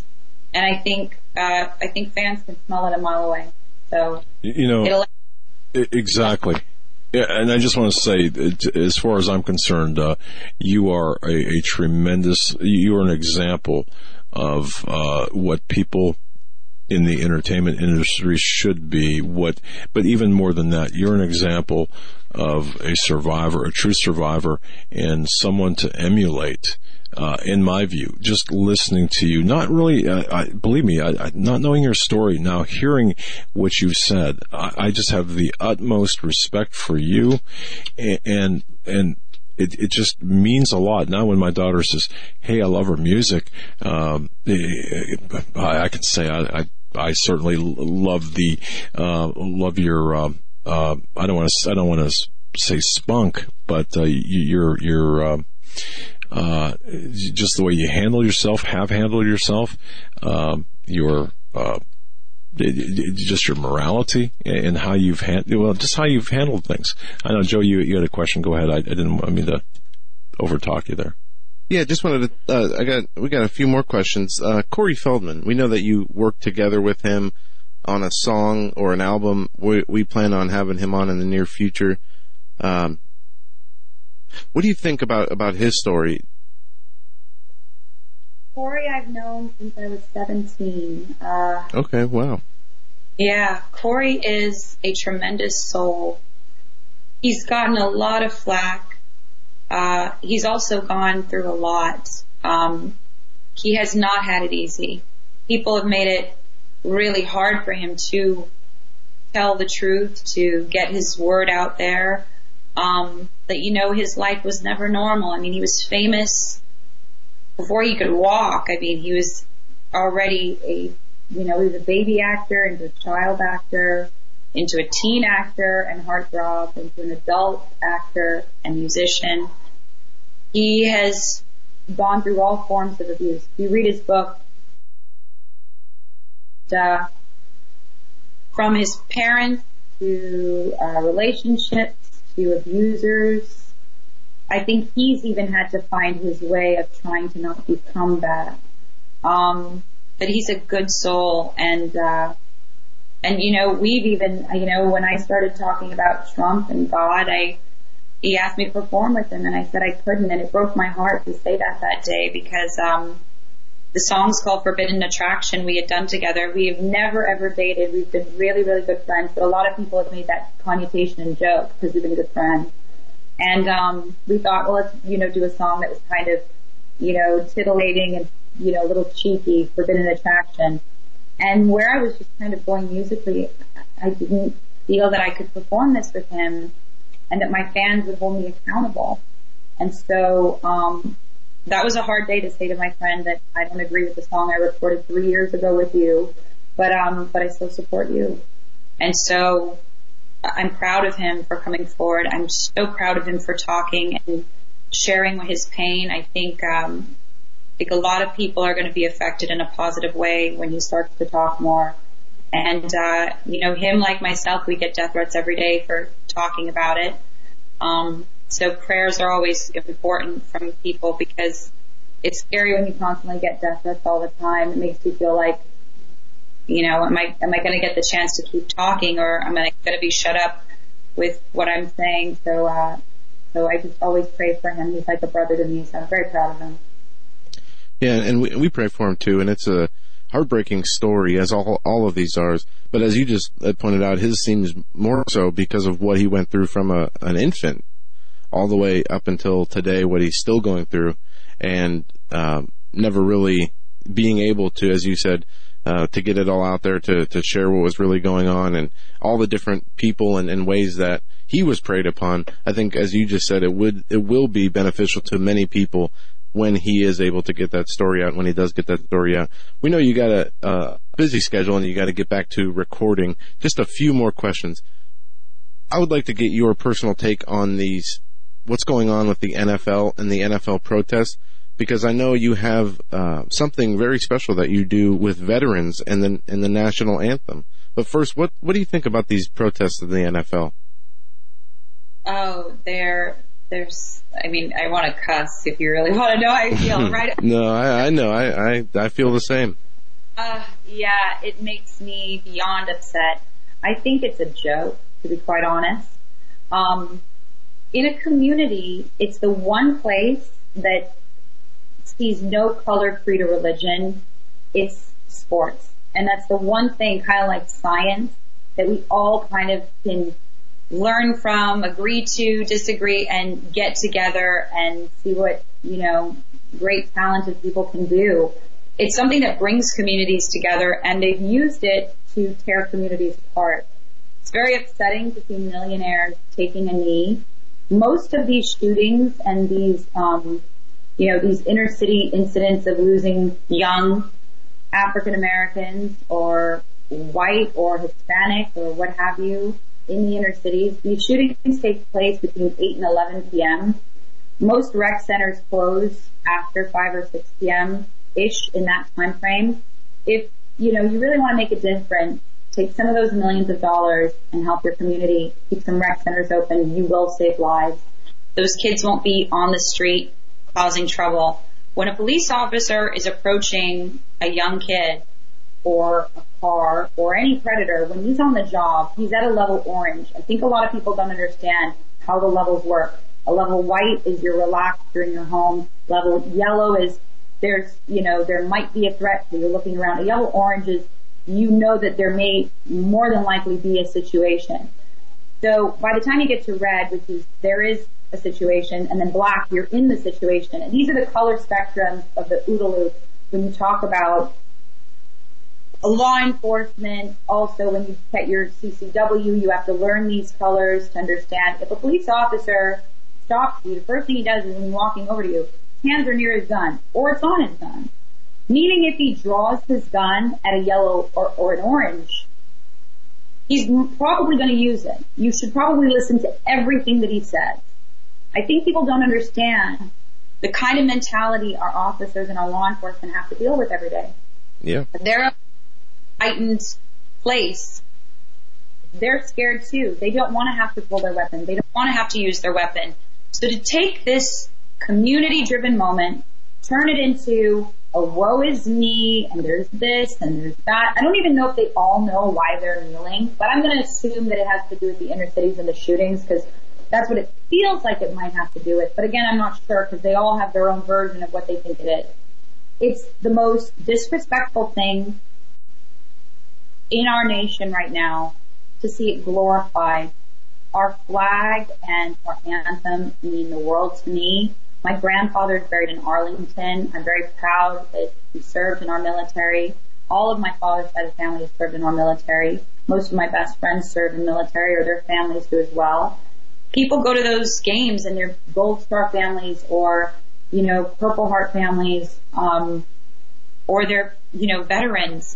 And I think, uh, I think fans can smell it a mile away. So, you know, it'll- exactly. Yeah, and I just want to say, as far as I'm concerned, uh, you are a, a tremendous, you are an example of uh, what people in the entertainment industry should be. What, but even more than that, you're an example of a survivor, a true survivor, and someone to emulate. Uh, in my view, just listening to you, not really, uh, I, believe me, I, I, not knowing your story, now hearing what you said, I, I just have the utmost respect for you, and, and, and It, it just means a lot. Now when my daughter says, hey, I love her music, um, I, I can say I, I, I certainly love the, uh, love your, uh, uh, I don't want to, I don't want to say spunk, but, uh, your, your, uh, uh, just the way you handle yourself, have handled yourself, um, your, uh, It, it, just your morality and how you've handled, well, just how you've handled things. I know, Joe, you, you had a question. Go ahead. I, I didn't I mean to overtalk you there. Yeah, just wanted to, uh, I got, we got a few more questions. Uh, Corey Feldman, we know that you worked together with him on a song or an album. We, we plan on having him on in the near future. Um, what do you think about, about his story? Corey I've known since I was seventeen. Uh, okay, wow. Yeah, Corey is a tremendous soul. He's gotten a lot of flack. Uh, he's also gone through a lot. Um, he has not had it easy. People have made it really hard for him to tell the truth, to get his word out there. Um, that, you know, his life was never normal. I mean, he was famous before he could walk. I mean, he was already a, you know, he was a baby actor, into a child actor, into a teen actor and heartthrob, into an adult actor and musician. He has gone through all forms of abuse. If you read his book, uh, from his parents to uh, relationships to abusers, I think he's even had to find his way of trying to not become that. Um, but he's a good soul, and uh, and you know, we've even, you know, when I started talking about Trump and God, I he asked me to perform with him, and I said I couldn't, and it broke my heart to say that that day, because um, the song's called Forbidden Attraction. We had done together. We have never ever dated. We've been really, really good friends, but a lot of people have made that connotation and joke because we've been good friends. And um, we thought, well, let's, you know, do a song that was kind of, you know, titillating and, you know, a little cheeky, Forbidden Attraction. And where I was just kind of going musically, I didn't feel that I could perform this with him and that my fans would hold me accountable. And so um, that was a hard day to say to my friend that I don't agree with the song I recorded three years ago with you, but um, but I still support you. And so I'm proud of him for coming forward. I'm so proud of him for talking and sharing his pain. I think, um, I think a lot of people are going to be affected in a positive way when he starts to talk more. And, uh, you know, him like myself, we get death threats every day for talking about it. Um, so prayers are always important from people, because it's scary when you constantly get death threats all the time. It makes you feel like, you know, am I, am I going to get the chance to keep talking, or am I going to be shut up with what I'm saying? So, uh, so I just always pray for him. He's like a brother to me, so I'm very proud of him. Yeah, and we, we pray for him too, and it's a heartbreaking story, as all, all of these are. But as you just pointed out, his seems more so because of what he went through from a, an infant all the way up until today, what he's still going through, and, um, never really being able to, as you said, Uh, to get it all out there, to, to share what was really going on, and all the different people and, and ways that he was preyed upon. I think, as you just said, it would, it will be beneficial to many people when he is able to get that story out, when he does get that story out. We know you got a, a busy schedule and you got to get back to recording. Just a few more questions. I would like to get your personal take on these, what's going on with the N F L and the N F L protests, because I know you have uh, something very special that you do with veterans and the, and the national anthem. But first, what, what do you think about these protests of the N F L? Oh, they're, there's, I mean, I want to cuss if you really want to know how I feel, right? No, I, I know. I, I, I feel the same. Uh, yeah, it makes me beyond upset. I think it's a joke, to be quite honest. Um, in a community, it's the one place that sees no color, creed, or religion. It's sports. And that's the one thing, kind of like science, that we all kind of can learn from, agree to, disagree, and get together and see what, you know, great talented people can do. It's something that brings communities together, and they've used it to tear communities apart. It's very upsetting to see millionaires taking a knee. Most of these shootings and these, um, you know, these inner city incidents of losing young African Americans or white or Hispanic or what have you in the inner cities, these shootings take place between eight and eleven p.m. Most rec centers close after five or six p.m. ish in that time frame. If, you know, you really want to make a difference, take some of those millions of dollars and help your community, keep some rec centers open. You will save lives. Those kids won't be on the street causing trouble. When a police officer is approaching a young kid or a car or any predator, when he's on the job, he's at a level orange. I think a lot of people don't understand how the levels work. A level white is you're relaxed, you're in your home. Level yellow is there's, you know, there might be a threat, so you're looking around. A yellow orange is you know that there may more than likely be a situation. So by the time you get to red, which is there is a situation, and then black, you're in the situation. And these are the color spectrums of the OODA loop when you talk about law enforcement. Also, when you get your C C W, you have to learn these colors to understand. If a police officer stops you, the first thing he does is when he's walking over to you, his hands are near his gun, or it's on his gun. Meaning if he draws his gun at a yellow or, or an orange, he's probably going to use it. You should probably listen to everything that he says. I think people don't understand the kind of mentality our officers and our law enforcement have to deal with every day. Yeah. They're a heightened place. They're scared too. They don't want to have to pull their weapon. They don't want to have to use their weapon. So to take this community-driven moment, turn it into a woe is me, and there's this, and there's that. I don't even know if they all know why they're kneeling, but I'm going to assume that it has to do with the inner cities and the shootings, because that's what it feels like it might have to do with. But again, I'm not sure, because they all have their own version of what they think it is. It's the most disrespectful thing in our nation right now to see it glorified. Our flag and our anthem mean the world to me. My grandfather is buried in Arlington. I'm very proud that he served in our military. All of my father's side of the family has served in our military. Most of my best friends serve in military, or their families do as well. People go to those games and they're Gold Star families or, you know, Purple Heart families, um, or they're, you know, veterans.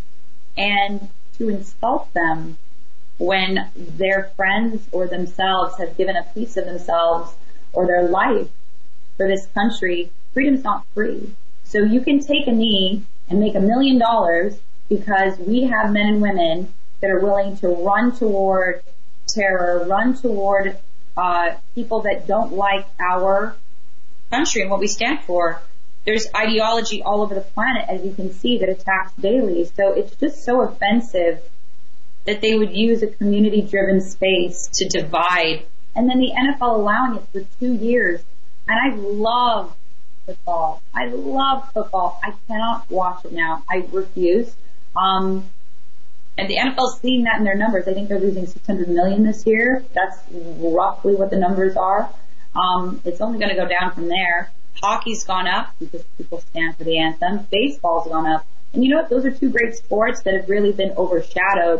And to insult them when their friends or themselves have given a piece of themselves or their life for this country, freedom's not free. So you can take a knee and make a million dollars because we have men and women that are willing to run toward terror, run toward uh people that don't like our country and what we stand for. There's ideology all over the planet, as you can see, that attacks daily. So it's just so offensive that they would use a community-driven space to divide. And then the N F L allowing it for two years. And I love football. I love football. I cannot watch it now. I refuse. Um, and the N F L's seeing that in their numbers. I think they're losing six hundred million dollars this year. That's roughly what the numbers are. Um, it's only going to go down from there. Hockey's gone up because people stand for the anthem. Baseball's gone up. And you know what? Those are two great sports that have really been overshadowed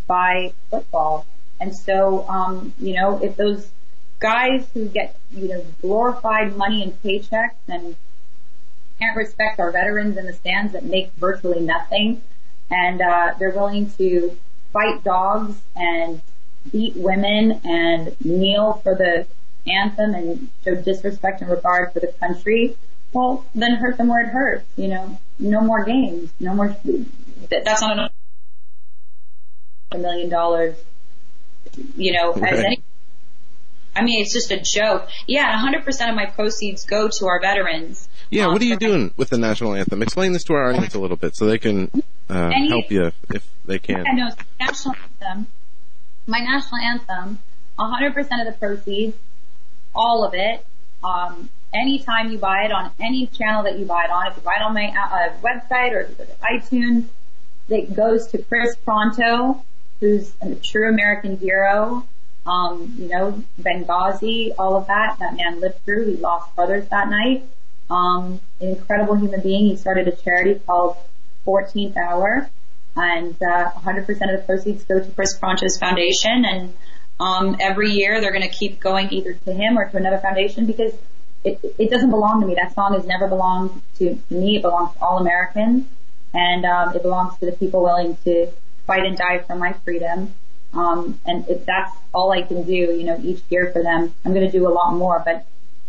by football. And so, um, you know, if those guys who get, you know, glorified money and paychecks and can't respect our veterans in the stands that make virtually nothing, and uh they're willing to fight dogs and beat women and kneel for the anthem and show disrespect and regard for the country, well, then hurt them where it hurts. You know, no more games, no more. That's not enough. A million dollars. You know, right. as any. I mean, it's just a joke. Yeah, one hundred percent of my proceeds go to our veterans. Yeah, um, what are you doing with the national anthem? Explain this to our audience a little bit so they can uh, Any, help you if they can. Yeah, no, national anthem. My national anthem, one hundred percent of the proceeds, all of it, um, anytime you buy it on any channel that you buy it on, if you buy it on my uh, website or if you go to iTunes, it goes to Chris Pronto, who's a true American hero. Um, you know, Benghazi, all of that. That man lived through. He lost brothers that night. Um, an incredible human being. He started a charity called fourteenth Hour, and uh, one hundred percent of the proceeds go to Chris Pronto's foundation. And um, every year they're going to keep going either to him or to another foundation because it, it doesn't belong to me. That song has never belonged to, to me. It belongs to all Americans, and um, it belongs to the people willing to fight and die for my freedom. Um, and if that's all I can do, you know, each year for them, I'm going to do a lot more, but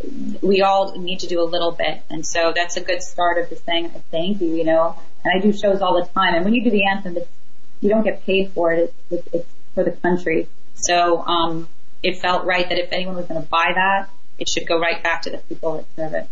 we all need to do a little bit. And so that's a good start of just saying, thank you, you know, and I do shows all the time. And when you do the anthem, it's, you don't get paid for it. It's, it's, it's for the country. So, um, it felt right that if anyone was going to buy that, it should go right back to the people that serve it.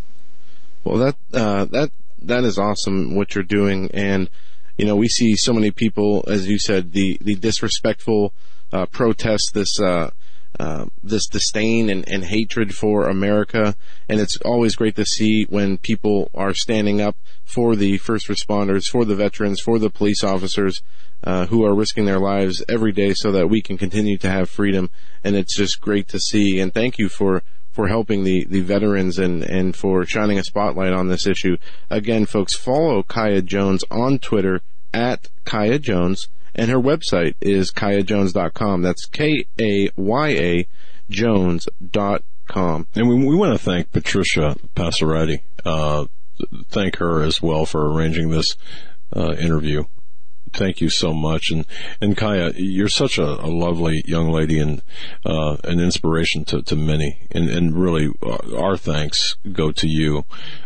Well, that, uh, that, that is awesome what you're doing. And, you know, we see so many people, as you said, the, the disrespectful, uh, protests, this, uh, uh, this disdain and, and hatred for America. And it's always great to see when people are standing up for the first responders, for the veterans, for the police officers, uh, who are risking their lives every day so that we can continue to have freedom. And it's just great to see. And thank you for, for helping the, the veterans and, and for shining a spotlight on this issue. Again, folks, follow Kaya Jones on Twitter at Kaya Jones, and her website is kaya jones dot com. That's K A Y A Jones dot com. And we, we want to thank Patricia Passaretti, uh, thank her as well for arranging this, uh, interview. Thank you so much. And, and Kaya, you're such a, a lovely young lady and, uh, an inspiration to, to many. And, and really, uh, our thanks go to you.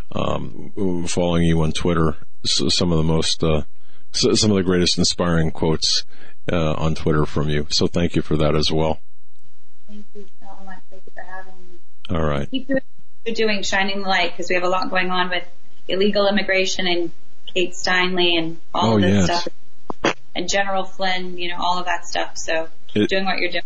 Um, following you on Twitter, some of the most, uh, some of the greatest inspiring quotes, uh, on Twitter from you. So thank you for that as well. Thank you so much. Thank you for having me. All right. Keep doing what you're doing, shining the light, because we have a lot going on with illegal immigration and Kate Steinle and all oh, of this yes. stuff. And General Flynn, you know, all of that stuff. So keep it, doing what you're doing.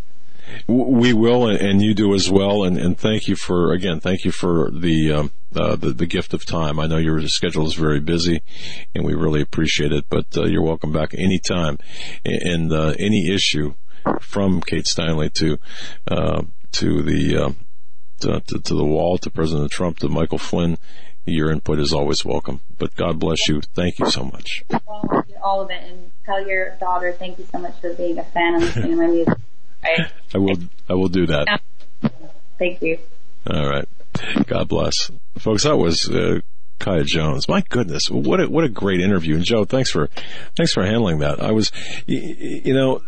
We will, and you do as well. And, and thank you for, again, thank you for the, um, uh, the, the gift of time. I know your schedule is very busy and we really appreciate it, but, uh, you're welcome back anytime. And, uh, any issue from Kate Steinle to, uh, to the, uh, to, to, to the wall, to President Trump, to Michael Flynn, your input is always welcome. But God bless you. Thank you so much. All, all of it. And tell your daughter thank you so much for being a fan and listening to my music. Right? I will, I will do that. Thank you. All right. God bless. Folks, that was, uh, Kaya Jones. My goodness. What a, what a great interview. And Joe, thanks for, thanks for handling that. I was, you, you know,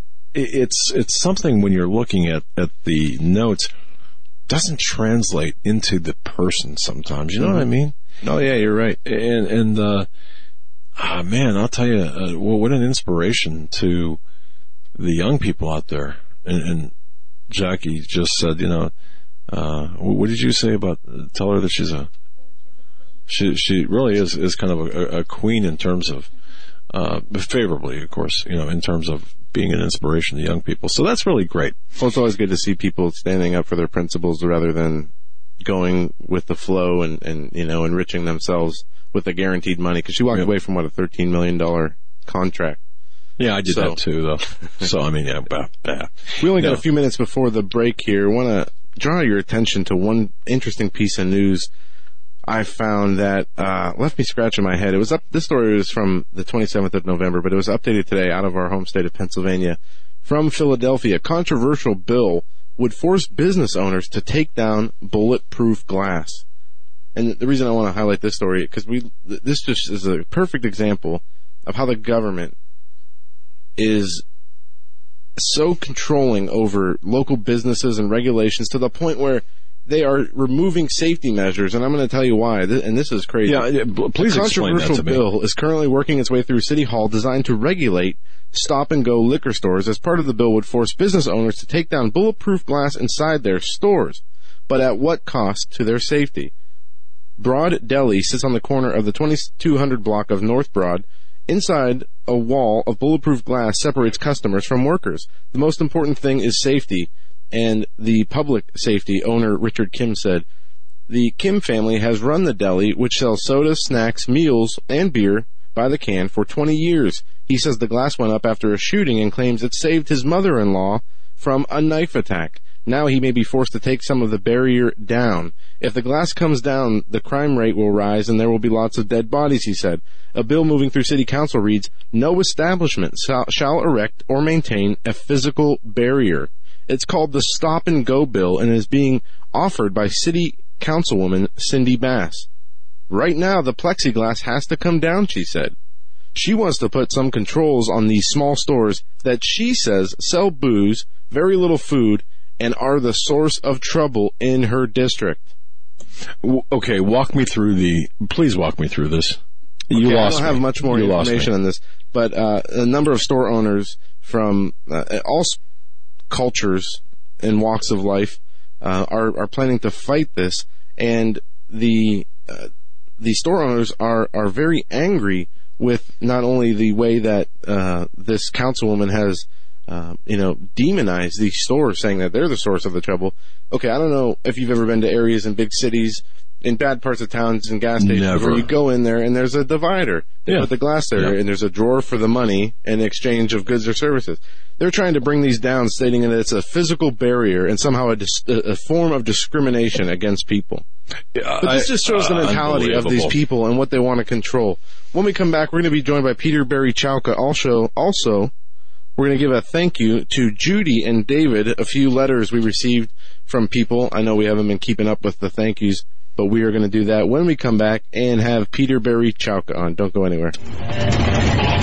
it's, it's something when you're looking at, at the notes, doesn't translate into the person sometimes. You know mm-hmm. what I mean? Oh yeah, you're right. And, and, uh, ah, man, I'll tell you, uh, well, what an inspiration to the young people out there. And, and Jackie just said, you know, uh, what did you say about, uh, tell her that she's a, she, she really is, is kind of a, a queen in terms of, uh, favorably, of course, you know, in terms of being an inspiration to young people. So that's really great. Well, it's always good to see people standing up for their principles rather than going with the flow and, and you know, enriching themselves with the guaranteed money. Because she walked yeah. away from, what, a thirteen million dollars contract. Yeah, I did so. that too, though. So, I mean, yeah, bah, bah. We only got no. a few minutes before the break here. I want to draw your attention to one interesting piece of news I found that uh left me scratching my head. It was up. This story was from the twenty-seventh of November, but it was updated today out of our home state of Pennsylvania. From Philadelphia, controversial bill would force business owners to take down bulletproof glass. And the reason I want to highlight this story, because we this just is a perfect example of how the government is so controlling over local businesses and regulations to the point where they are removing safety measures, and I'm going to tell you why, and this is crazy. Yeah, please explain that to me. A controversial bill is currently working its way through City Hall designed to regulate stop-and-go liquor stores. As part of the bill would force business owners to take down bulletproof glass inside their stores, but at what cost to their safety? Broad Deli sits on the corner of the twenty-two hundred block of North Broad. Inside, a wall of bulletproof glass separates customers from workers. The most important thing is safety, and the public safety, owner Richard Kim said. The Kim family has run the deli, which sells soda, snacks, meals, and beer by the can for twenty years. He says the glass went up after a shooting and claims it saved his mother-in-law from a knife attack. Now he may be forced to take some of the barrier down. If the glass comes down, the crime rate will rise and there will be lots of dead bodies, he said. A bill moving through City Council reads, no establishment shall, shall erect or maintain a physical barrier. It's called the Stop and Go Bill and is being offered by City Councilwoman Cindy Bass. Right now, the plexiglass has to come down, she said. She wants to put some controls on these small stores that she says sell booze, very little food, and are the source of trouble in her district. Okay, walk me through the, please walk me through this. You okay, lost I don't have me. much more you information on this, but uh, a number of store owners from uh, all cultures and walks of life uh, are, are planning to fight this, and the uh, the store owners are, are very angry with not only the way that uh, this councilwoman has Uh, you know, demonize these stores, saying that they're the source of the trouble. Okay, I don't know if you've ever been to areas in big cities, in bad parts of towns and gas stations, Never. where you go in there and there's a divider. They Yeah. put the glass there, Yeah. and there's a drawer for the money in exchange of goods or services. They're trying to bring these down, stating that it's a physical barrier and somehow a, dis- a form of discrimination against people. Yeah, But this I- just shows the uh, mentality of these unbelievable. people and what they want to control. When we come back, we're going to be joined by Peter Barry Chowka. Also, also, we're going to give a thank you to Judy and David, a few letters we received from people. I know we haven't been keeping up with the thank yous, but we are going to do that when we come back and have Peter Barry Chowka on. Don't go anywhere.